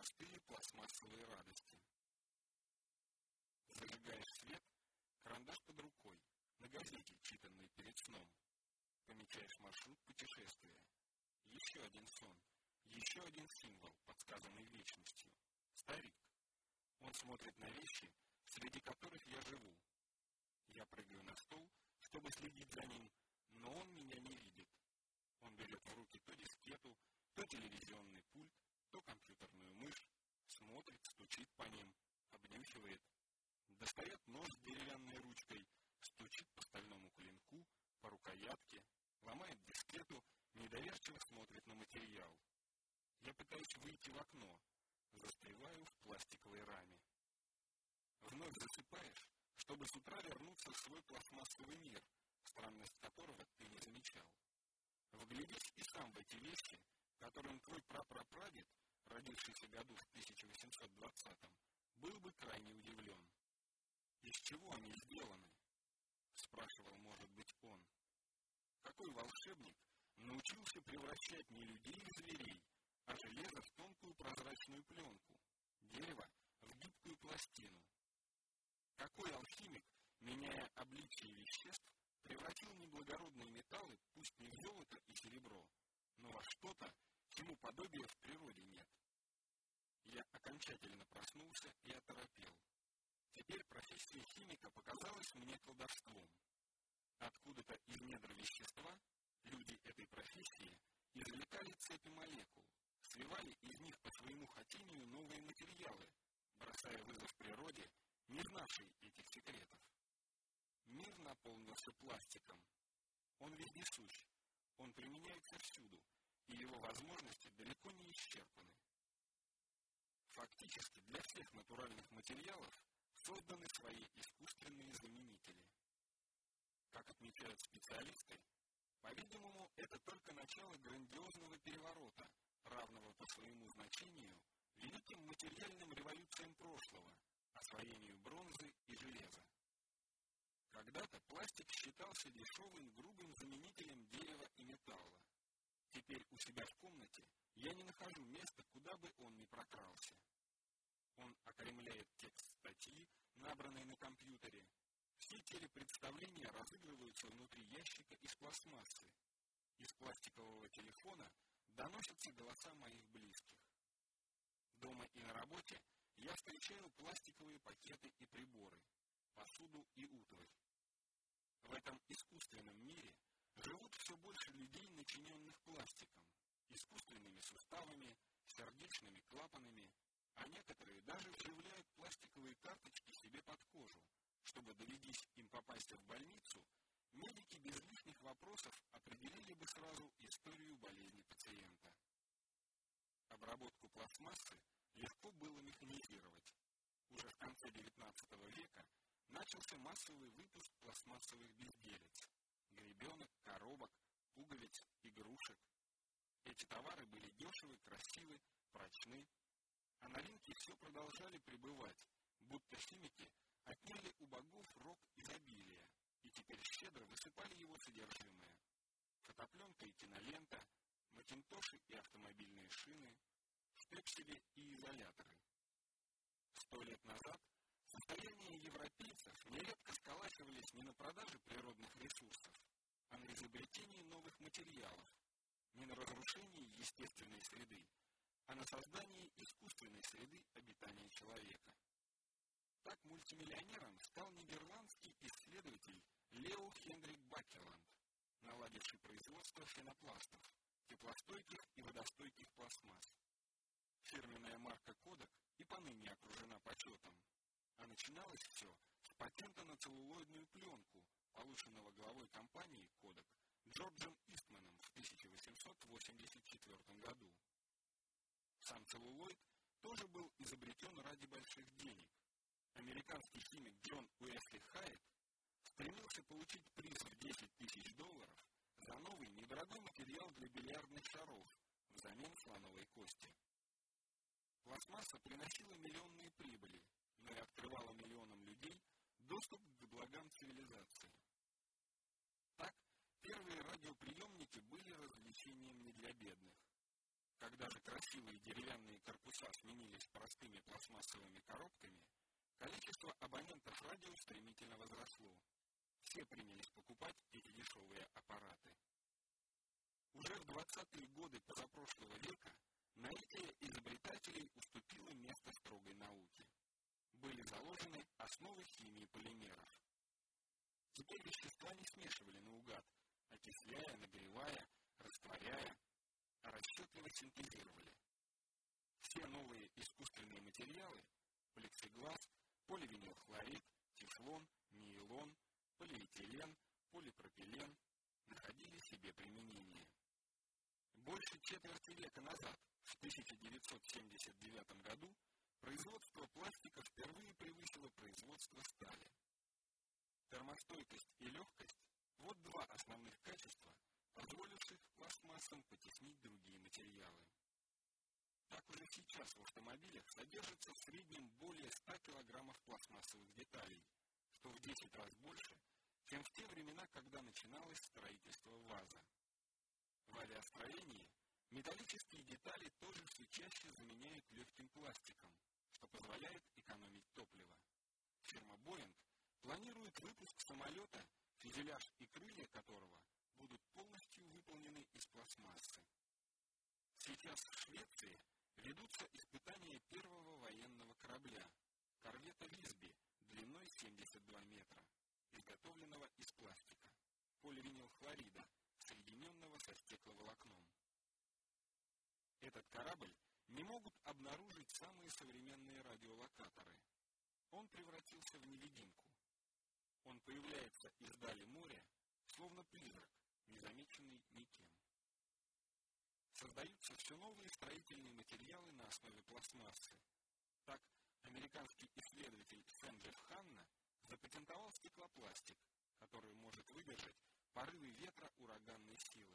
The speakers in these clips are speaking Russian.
простые пластмассовые радости. Зажигаешь свет, карандаш под рукой, на газете, читанной перед сном. Помечаешь маршрут путешествия. Еще один сон, еще один символ, подсказанный вечностью. Старик. Он смотрит на вещи, среди которых я живу. Я прыгаю на стол, чтобы следить за ним, но он меня не видит. Он берет в руки то дискету, то телевизионный пульт, то компьютерную мышь, смотрит, стучит по ним, обнюхивает, достает нож с деревянной ручкой, стучит по стальному клинку, по рукоятке, ломает дискету, недоверчиво смотрит на материал. Я пытаюсь выйти в окно, застреваю в пластиковой раме. Вновь засыпаешь, чтобы с утра вернуться в свой пластмассовый мир, странность которого ты не замечал. Вглядись и сам в эти вещи, которым твой прапрапрадед, родившийся году в 1820-м, был бы крайне удивлен. «Из чего они сделаны?» — спрашивал, может быть, он. Какой волшебник научился превращать не людей в зверей, а железо в тонкую прозрачную пленку, дерево в гибкую пластину? Какой алхимик, меняя обличие веществ, превратил неблагородные металлы, пусть не в золото и серебро, но во что-то, чему подобия в природе нет? Я окончательно проснулся и оторопел. Теперь профессия химика показалась мне колдовством. Откуда-то из недр вещества люди этой профессии извлекали цепи молекул, свивали из них по своему хотению новые материалы, бросая вызов природе, не знавшей этих секретов. Мир наполнился пластиком. Он вездесущ, он применяется всюду, и его возможности далеко не исчерпаны. Фактически для всех натуральных материалов созданы свои искусственные заменители. Как отмечают специалисты, по-видимому, это только начало грандиозного переворота, равного по своему значению великим материальным революциям прошлого, освоению бронзы и железа. Когда-то пластик считался дешевым грубым заменителем дерева и металла. Теперь у себя в комнате я не нахожу места, куда бы он ни прокрался. Он окаймляет текст статьи, набранной на компьютере. Все телепредставления разыгрываются внутри ящика из пластмассы. Из пластикового телефона доносятся голоса моих близких. Дома и на работе я встречаю пластиковые пакеты и приборы, посуду и утварь. В этом искусственном мире живут все больше людей, начиненных пластиком, искусственными суставами, сердечными клапанами, а некоторые даже вживляют пластиковые карточки себе под кожу, чтобы, доведись им попасть в больницу, медики без лишних вопросов определили бы сразу историю болезни пациента. Обработку пластмассы легко было механизировать. Уже в конце XIX века начался массовый выпуск пластмассовых безделец – гребенок, коробок, пуговиц, игрушек. Эти товары были дешевы, красивы, прочны, а на рынке все продолжали пребывать, будто химики отняли у богов рог изобилия и теперь щедро высыпали его содержимое. Фотопленка и кинолента, макинтоши и автомобильные шины, штепсели и изоляторы. 100 лет назад состояния европейцев нередко сколачивались не на продаже природных ресурсов, а на изобретении новых материалов, не на разрушении естественной среды, а на создании искусственной среды обитания человека. Так мультимиллионером стал нидерландский исследователь Лео Хендрик Баккеланд, наладивший производство фенопластов, теплостойких и водостойких пластмасс. Фирменная марка Kodak и поныне окружена почетом, а начиналось все с патента на целлулоидную пленку, полученного главой компании Kodak Джорджем Истманом в 1884 году. Сам целлулоид тоже был изобретен ради больших денег. Американский химик Джон Уэсли Хайт стремился получить приз в $10 000 за новый недорогой материал для бильярдных шаров взамен слоновой кости. Пластмасса приносила миллионные прибыли, но и открывала миллионам людей доступ к благам цивилизации. Так, первые радиоприемники были развлечением не для бедных. Когда же красивые деревянные корпуса сменились простыми пластмассовыми коробками, количество абонентов радио стремительно возросло. Все принялись покупать эти дешевые аппараты. Уже в 20-е годы позапрошлого века наитие изобретателей уступило место строгой науке. Были заложены основы химии полимеров. Теперь вещества не смешивали наугад, окисляя, нагревая, растворяя, а расчетливо синтезировали. Все новые искусственные материалы – плексиглаз, поливинилхлорид, тефлон, нейлон, полиэтилен, полипропилен – находили себе применение. Больше четверти века назад, в 1979 году, производство пластика впервые превысило производство стали. Термостойкость и легкость – вот два основных качества, позволивших пластмассам потеснить другие материалы. Так уже сейчас в автомобилях содержится в среднем более 100 килограммов пластмассовых деталей, что в 10 раз больше, чем в те времена, когда начиналось строительство ВАЗа. В авиастроении металлические детали тоже все чаще заменяют легким пластиком, что позволяет экономить топливо. Фирма Boeing планирует выпуск самолета, фюзеляж и крылья которого будут полностью выполнены из пластмассы. Сейчас в Швеции ведутся испытания первого военного корабля, корвета «Висби» длиной 72 метра, изготовленного из пластика, поливинилхлорида, соединенного со стекловолокном. Этот корабль не могут обнаружить самые современные радиолокаторы. Он превратился в невидимку. Он появляется из дали моря, словно призрак, незамеченный никем. Создаются все новые строительные материалы на основе пластмассы. Так, американский исследователь Сэнджеф Ханна запатентовал стеклопластик, который может выдержать порывы ветра ураганной силы.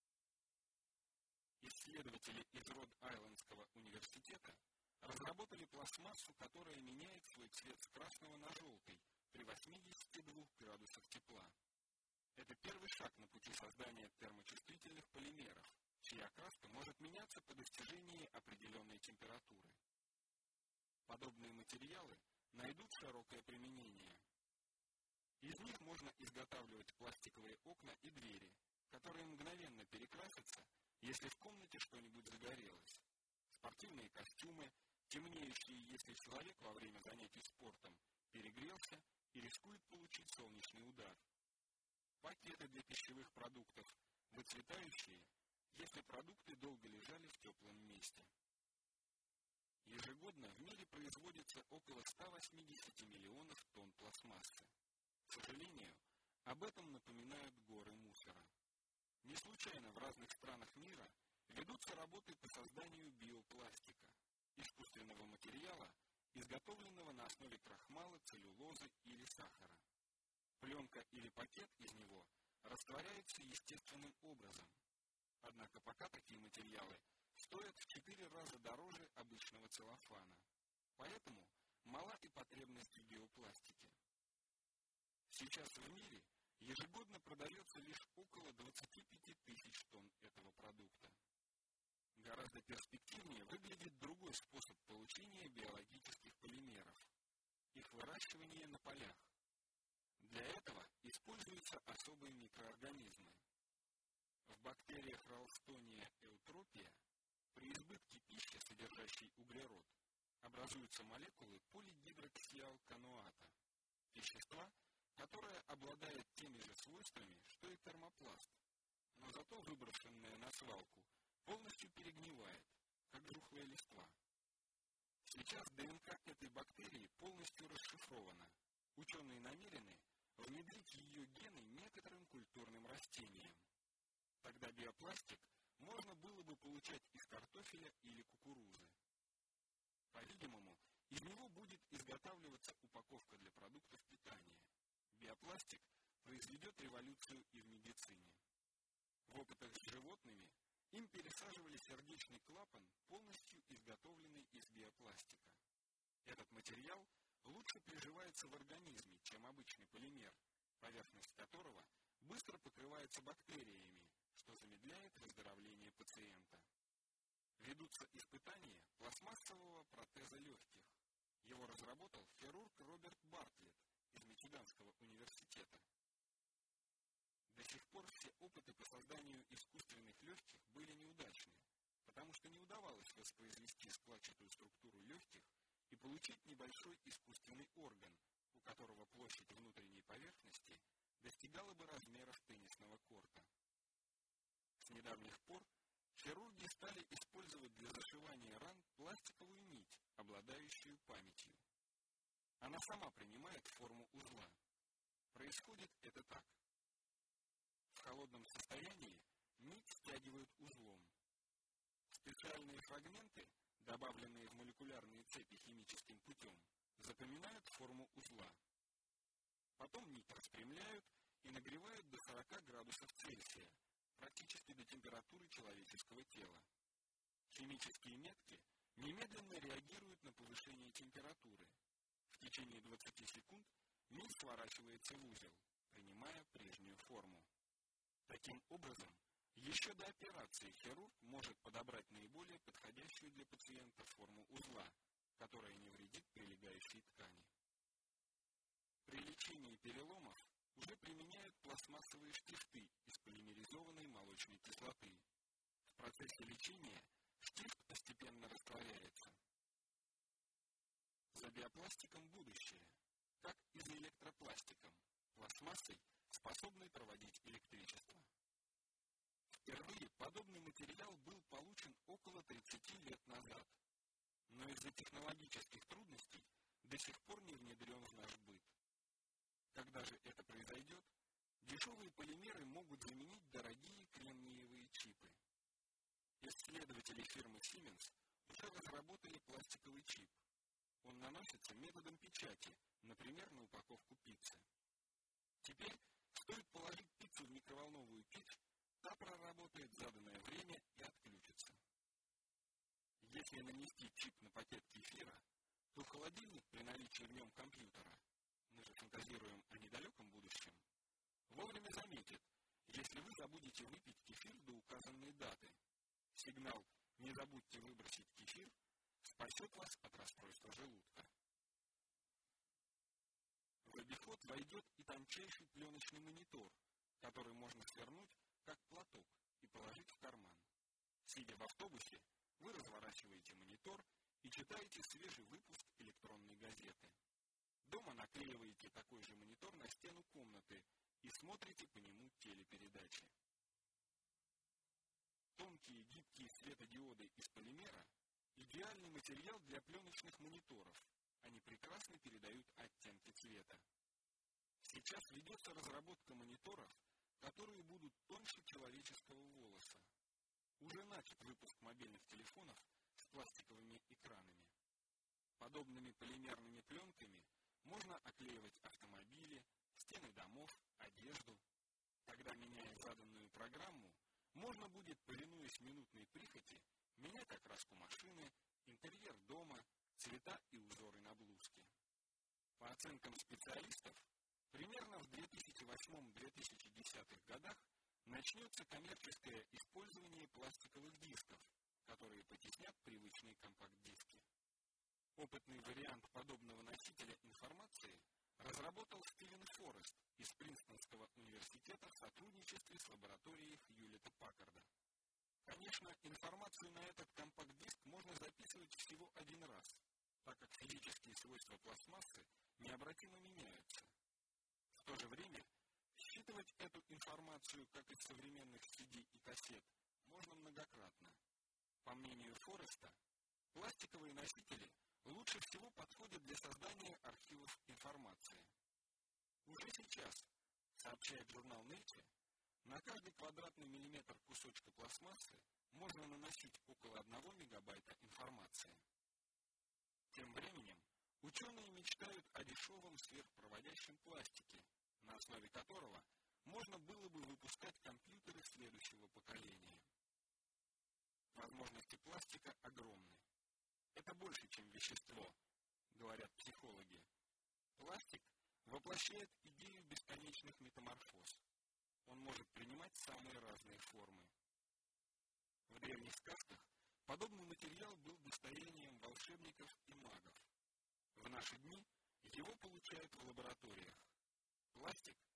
Исследователи из Род-Айлендского университета разработали пластмассу, которая меняет свой цвет с красного на желтый при 82 градусах тепла. Это первый шаг на пути создания термочувствительных полимеров, чья окраска может меняться по достижении определенной температуры. Подобные материалы найдут широкое применение. Из них можно изготавливать пластиковые окна и двери, которые мгновенно перекрасятся, если в комнате что-нибудь загорелось. Спортивные костюмы, темнеющие, если человек во время занятий спортом перегрелся и рискует получить солнечный удар. Пакеты для пищевых продуктов, выцветающие, если продукты долго лежали в теплом месте. Ежегодно в мире производится около 180 миллионов тонн пластмассы. К сожалению, об этом напоминают горы мусора. Не случайно в разных странах мира ведутся работы по созданию биопластика, искусственного материала, изготовленного на основе крахмала, целлюлозы или сахара. Пленка или пакет из него растворяются естественным образом. Однако пока такие материалы стоят в 4 раза дороже обычного целлофана. Поэтому мала и потребность в биопластике. Сейчас в мире ежегодно продается лишь около 25 тысяч тонн этого продукта. Гораздо перспективнее выглядит другой способ получения биологических полимеров – их выращивание на полях. Для этого используются особые микроорганизмы. В бактериях Ralstonia eutropia при избытке пищи, содержащей углерод, образуются молекулы полигидроксиалканоата, вещества, которое обладает теми же свойствами, что и термопласт, но зато выброшенное на свалку полностью перегнивает, как жухлая листва. Сейчас ДНК этой бактерии полностью расшифрована. Ученые намерены внедрить ее гены некоторым культурным растениям. Тогда биопластик можно было бы получать из картофеля или кукурузы. По-видимому, из него будет изготавливаться упаковка для продуктов питания. Биопластик произведет революцию и в медицине. В опытах с животными им пересаживали сердечный клапан, полностью изготовленный из биопластика. Этот материал лучше приживается в организме, чем обычный полимер, поверхность которого быстро покрывается бактериями, что замедляет выздоровление пациента. Ведутся испытания пластмассового протеза легких. Его разработал хирург Роберт Бартлетт из Мичиганского университета. До сих пор все опыты по созданию искусственных легких были неудачны, потому что не удавалось воспроизвести складчатую структуру легких и получить небольшой искусственный орган, у которого площадь внутренней поверхности достигала бы размеров теннисного корта. С недавних пор хирурги стали использовать для зашивания ран пластиковую нить, обладающую памятью. Она сама принимает форму узла. Происходит это так. В холодном состоянии нить стягивают узлом. Специальные фрагменты, добавленные в молекулярные цепи химическим путем, запоминают форму узла. Потом нить распрямляют и нагревают до 40 градусов Цельсия, практически до температуры человеческого тела. Химические метки немедленно реагируют на повышение температуры. В течение 20 секунд нить сворачивается в узел, принимая прежнюю форму. Таким образом, еще до операции хирург может подобрать наиболее подходящую для пациента форму узла, которая не вредит прилегающей ткани. При лечении переломов уже применяют пластмассовые штифты из полимеризованной молочной кислоты. В процессе лечения штифт постепенно растворяется. За биопластиком будущее, как и за электропластиком, пластмассой, способной проводить электричество. Впервые подобный материал был получен около 30 лет назад, но из-за технологических трудностей до сих пор не внедрен в наш быт. Когда же это произойдет, дешевые полимеры могут заменить дорогие кремниевые чипы. Исследователи фирмы Siemens уже разработали пластиковый чип. Он наносится методом печати, например, на упаковку пиццы. Теперь стоит положить пиццу в микроволновую печь, та проработает заданное время и отключится. Если нанести чип на пакет кефира, то холодильник при наличии в нем компьютера, мы же фантазируем о недалеком будущем, вовремя заметит, если вы забудете выпить кефир до указанной даты. Сигнал «Не забудьте выбросить кефир» спасет вас от расстройства желудка. В обиход войдет и тончайший пленочный монитор, который можно свернуть как платок и положить в карман. Сидя в автобусе, вы разворачиваете монитор и читаете свежий выпуск электронной газеты. Дома наклеиваете такой же монитор на стену комнаты и смотрите по нему телепередачи. Тонкие гибкие светодиоды из полимера – идеальный материал для пленочных мониторов. Они прекрасно передают оттенки цвета. Сейчас ведется разработка мониторов, которые будут тоньше человеческого волоса. Уже начат выпуск мобильных телефонов с пластиковыми экранами. Подобными полимерными пленками можно оклеивать автомобили, стены домов, одежду. Тогда, меняя заданную программу, можно будет, повинуясь минутной прихоти, менять окраску машины, интерьер дома, цвета и узоры на блузке. По оценкам специалистов, примерно в 2008-2010 годах начнется коммерческое использование пластиковых дисков, которые потеснят привычные компакт-диски. Опытный вариант подобного носителя информации разработал Стивен Форест из Принстонского университета в сотрудничестве с лабораторией Хьюлетта-Паккарда. Конечно, информацию на этот компакт-диск можно записывать всего один раз, так как физические свойства пластмассы необратимо меняются. В то же время считывать эту информацию, как из современных CD и кассет, можно многократно. По мнению Фореста, пластиковые носители лучше всего подходят для создания архивов информации. Уже сейчас, сообщает журнал Nature, на каждый квадратный миллиметр кусочка пластмассы можно наносить около 1 мегабайта информации. Тем временем, ученые мечтают о дешевом сверхпроводящем пластике, на основе которого можно было бы выпускать компьютеры следующего поколения. Возможности пластика огромны. Это больше, чем вещество, говорят психологи. Пластик воплощает идею бесконечных метаморфоз. Он может принимать самые разные формы. В древних сказках подобный материал был достоянием волшебников и магов. наши дни его получают в лабораториях. Пластик